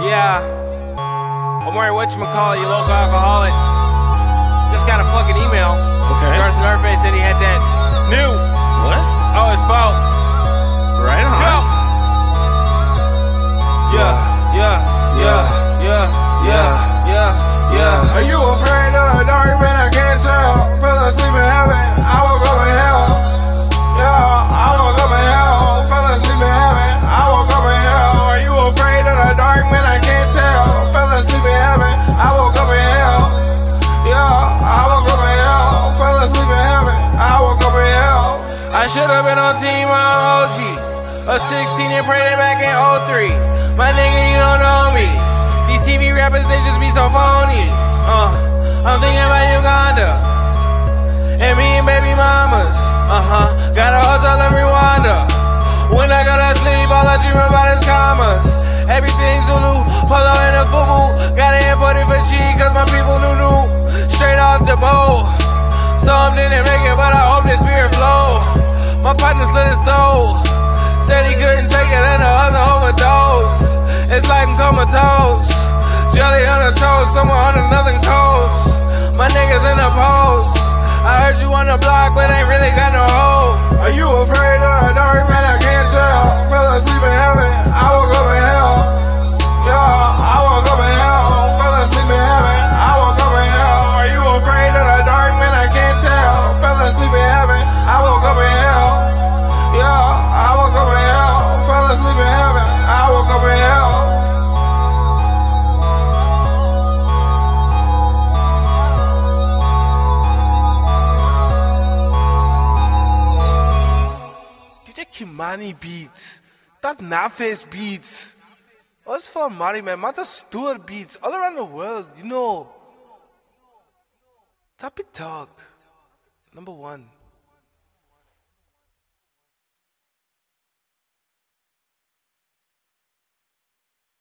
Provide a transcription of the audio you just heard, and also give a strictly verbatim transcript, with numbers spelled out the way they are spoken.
Yeah. I'm worried whatchamacallit, you local alcoholic. Just got a fucking email. Okay. Darth Nerdface said he had that new. What? Oh, his fault. Right on. Go. Yeah, yeah, yeah, yeah, yeah, yeah, yeah. Are you afraid of the dark, man? I can't tell. Fell asleep in heaven, I woke up in hell. Yeah, I woke up in hell. Fell asleep in heaven, I woke up in hell. Are you afraid of the dark, man? I can't tell. Fell asleep in heaven, I woke up in hell. Yeah, I woke up in hell. Fell asleep in heaven, I woke up in hell. I should've been on team, I'm O G. A sixteen and prayed it back in oh three. My nigga, you don't know me. These T V rappers, they just be so phony. Uh, I'm thinking about Uganda and me and baby mamas. Uh-huh, got a hotel in Rwanda. When I go to sleep, all I dream about is commas. Everything's Zulu, polo and a fubu. Gotta import it for cheap, cause my people knew new. Straight off the boat. Some didn't make it, but I hope this spirit flow. My partner slit his throat. Said he couldn't take it and the other overdose. It's like I'm comatose. Jelly on the toast, somewhere on another coast. My niggas in the post. I heard you on the block, but ain't really got no hope. Are you afraid of the dark, man? I can't tell. Fell asleep in heaven, I woke up in hell. Yeah, I woke up in hell. Fell asleep in heaven, I woke up in hell. Are you afraid of the dark, man? I can't tell. Fell asleep in heaven, I woke up in hell. Yeah, I woke up in hell. Fell asleep in heaven, I woke up in hell. D J Kimani beats. That Nafes beats. What's for Mari, man? Martha Stewart beats. All around the world, you know. Tapi Talk. Number one.